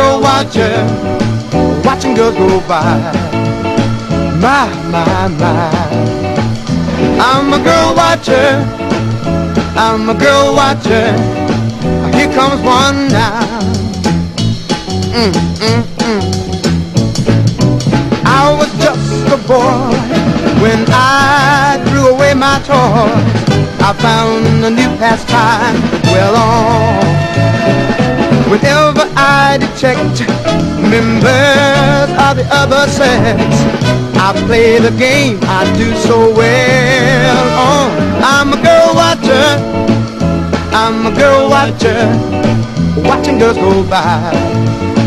girl watcher, watching girls go by. My, my, my. I'm a girl watcher, I'm a girl watcher. Here comes one now. I was just a boy when I threw away my toys. I found a new pastime well on. Whenever I detect members of the other sex, I play the game I do so well on. I'm a girl watcher, I'm a girl watcher, watching girls go by.